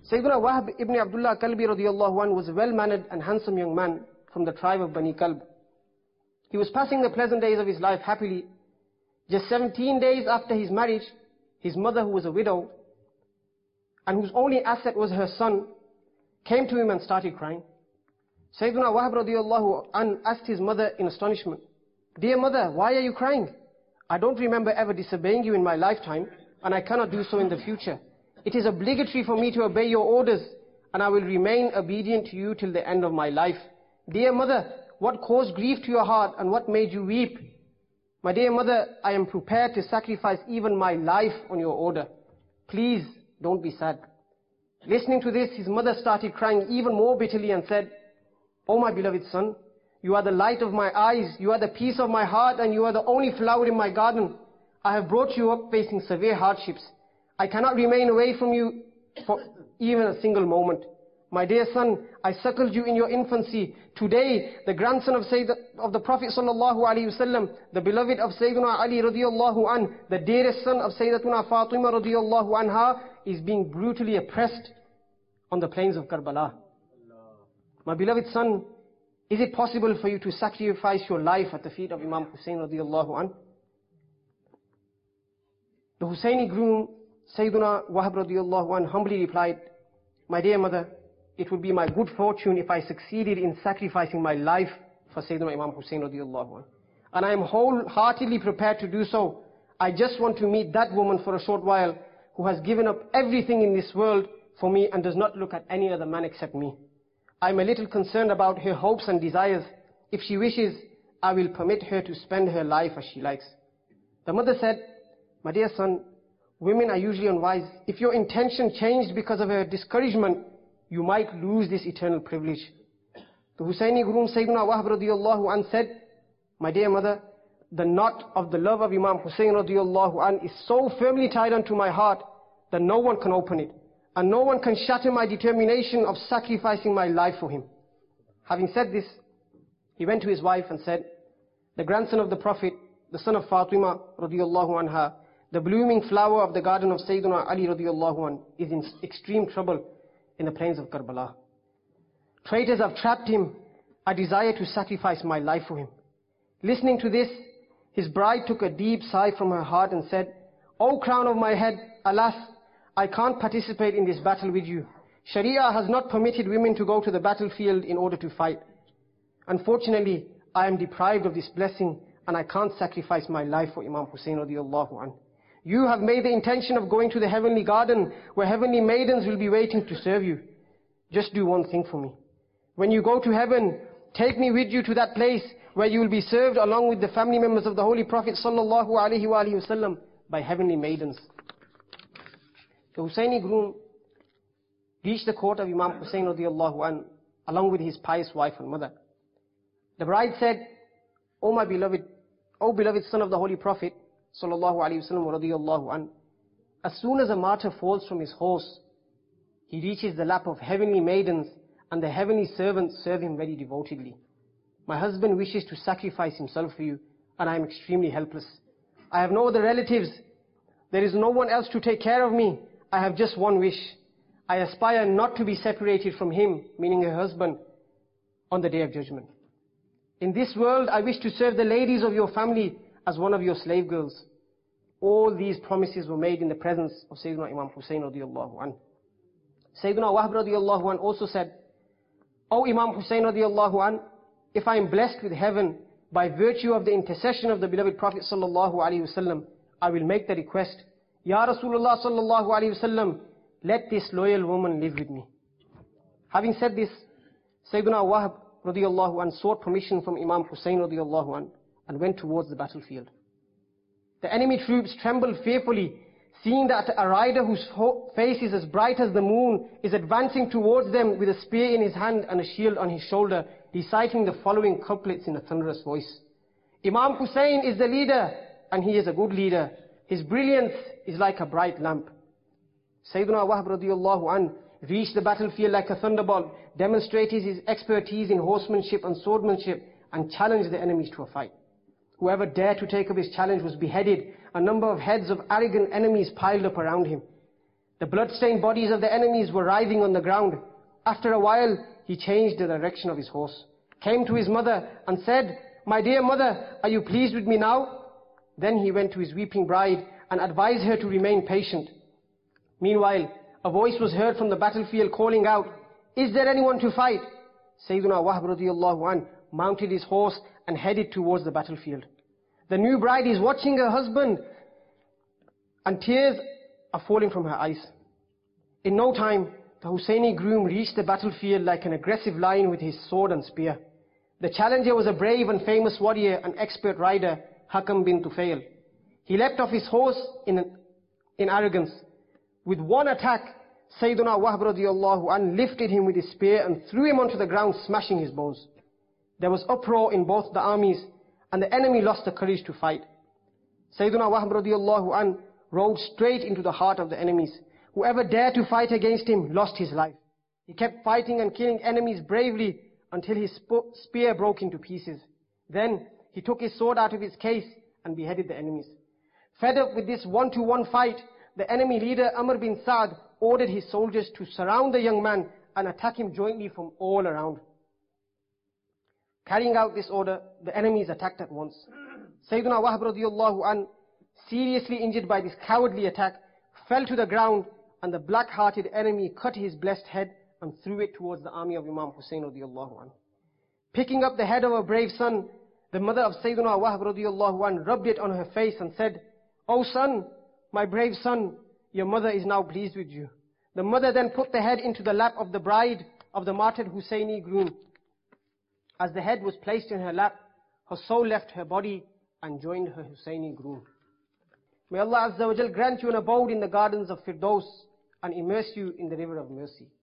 Sayyidina Wahb ibn Abdullah Kalbi radiyallahu anhu was a well-mannered and handsome young man from the tribe of Bani Kalb. He was passing the pleasant days of his life happily. Just 17 days after his marriage, his mother, who was a widow, and whose only asset was her son, came to him and started crying. Sayyidina Wahb radiyallahu anhu asked his mother in astonishment, "Dear mother, why are you crying? I don't remember ever disobeying you in my lifetime, and I cannot do so in the future. It is obligatory for me to obey your orders, and I will remain obedient to you till the end of my life. Dear mother, what caused grief to your heart, and what made you weep? My dear mother, I am prepared to sacrifice even my life on your order. Please, don't be sad." Listening to this, his mother started crying even more bitterly and said, "O my beloved son, you are the light of my eyes, you are the peace of my heart, and you are the only flower in my garden. I have brought you up facing severe hardships. I cannot remain away from you for even a single moment. My dear son, I suckled you in your infancy. Today, the grandson of the Prophet sallallahu alaihi wasallam, the beloved of Sayyidina Ali radiyallahu anh, the dearest son of Sayyidatuna Fatima radiyallahu anha, is being brutally oppressed on the plains of Karbala. My beloved son, is it possible for you to sacrifice your life at the feet of Imam Hussein radiyallahu anh?" The Husseini groom, Sayyiduna Wahb radiyallahu anh, humbly replied, "My dear mother, it would be my good fortune if I succeeded in sacrificing my life for Sayyidina Imam Hussein radiyallahu anh. And I am wholeheartedly prepared to do so. I just want to meet that woman for a short while who has given up everything in this world for me and does not look at any other man except me. I am a little concerned about her hopes and desires. If she wishes, I will permit her to spend her life as she likes." The mother said, "My dear son, women are usually unwise. If your intention changed because of her discouragement, you might lose this eternal privilege." The Husseini groom Sayyidina Wahb radiyallahu anh said, "My dear mother, the knot of the love of Imam Hussein radiyallahu anh is so firmly tied onto my heart that no one can open it, and no one can shatter my determination of sacrificing my life for him." Having said this, he went to his wife and said, "The grandson of the Prophet, the son of Fatima radiyallahu anha, the blooming flower of the garden of Sayyidina Ali radiyallahu anh, is in extreme trouble in the plains of Karbala. Traitors have trapped him. I desire to sacrifice my life for him." Listening to this, his bride took a deep sigh from her heart and said, "O crown of my head, alas, I can't participate in this battle with you. Sharia has not permitted women to go to the battlefield in order to fight. Unfortunately, I am deprived of this blessing, and I can't sacrifice my life for Imam Hussein radiyallahu anhu. You have made the intention of going to the heavenly garden where heavenly maidens will be waiting to serve you. Just do one thing for me. When you go to heaven, take me with you to that place where you will be served along with the family members of the Holy Prophet sallallahu alaihi wasallam by heavenly maidens." The Husseini groom reached the court of Imam Hussein radiyallahu anhu along with his pious wife and mother. The bride said, "O my beloved, O beloved son of the Holy Prophet sallallahu alaihi wasallam radiyallahu anhu, as soon as a martyr falls from his horse, he reaches the lap of heavenly maidens, and the heavenly servants serve him very devotedly. My husband wishes to sacrifice himself for you, and I am extremely helpless. I have no other relatives. There is no one else to take care of me. I have just one wish. I aspire not to be separated from him," meaning her husband, "on the day of judgment. In this world, I wish to serve the ladies of your family as one of your slave girls." All these promises were made in the presence of Sayyidina Imam Hussein radiyallahu anhu. Sayyidina Wahb radiyallahu anhu also said, "O Imam Hussein radiyallahu anhu, if I am blessed with heaven by virtue of the intercession of the beloved Prophet sallallahu alaihi wasallam, I will make the request, Ya Rasulullah sallallahu alaihi wasallam, let this loyal woman live with me." Having said this, Sayyidina Wahb radiyallahu anhu sought permission from Imam Hussein radiyallahu anhu and went towards the battlefield. The enemy troops trembled fearfully, seeing that a rider whose face is as bright as the moon is advancing towards them with a spear in his hand and a shield on his shoulder, reciting the following couplets in a thunderous voice. "Imam Hussein is the leader, and he is a good leader. His brilliance is like a bright lamp." Sayyidina Wahb radiyallahu anhu reached the battlefield like a thunderbolt, demonstrated his expertise in horsemanship and swordsmanship, and challenged the enemies to a fight. Whoever dared to take up his challenge was beheaded. A number of heads of arrogant enemies piled up around him. The blood-stained bodies of the enemies were writhing on the ground. After a while, he changed the direction of his horse, came to his mother and said, "My dear mother, are you pleased with me now?" Then he went to his weeping bride and advised her to remain patient. Meanwhile, a voice was heard from the battlefield calling out, "Is there anyone to fight?" Sayyiduna Wahb radiallahu anh mounted his horse and headed towards the battlefield. The new bride is watching her husband and tears are falling from her eyes. In no time, the Husseini groom reached the battlefield like an aggressive lion with his sword and spear. The challenger was a brave and famous warrior and expert rider, Hakam bin Tufail. He leapt off his horse in arrogance. With one attack, Sayyiduna Wahb radiallahu anh lifted him with his spear and threw him onto the ground, smashing his bones. There was uproar in both the armies, and the enemy lost the courage to fight. Sayyiduna Wahb radiallahu anh rode straight into the heart of the enemies. Whoever dared to fight against him lost his life. He kept fighting and killing enemies bravely until his spear broke into pieces. Then he took his sword out of its case and beheaded the enemies. Fed up with this one-to-one fight, the enemy leader Amr bin Sa'd ordered his soldiers to surround the young man and attack him jointly from all around. Carrying out this order, the enemies attacked at once. Sayyiduna Wahb radiallahu anh, seriously injured by this cowardly attack, fell to the ground, and the black-hearted enemy cut his blessed head and threw it towards the army of Imam Hussein radiallahu anh. Picking up the head of her brave son, the mother of Sayyiduna Wahb radiallahu anh rubbed it on her face and said, "O son, my brave son, your mother is now pleased with you." The mother then put the head into the lap of the bride of the martyred Husseini groom. As the head was placed in her lap, her soul left her body and joined her Husseini groom. May Allah Azza wa Jal grant you an abode in the gardens of Firdaus and immerse you in the river of mercy.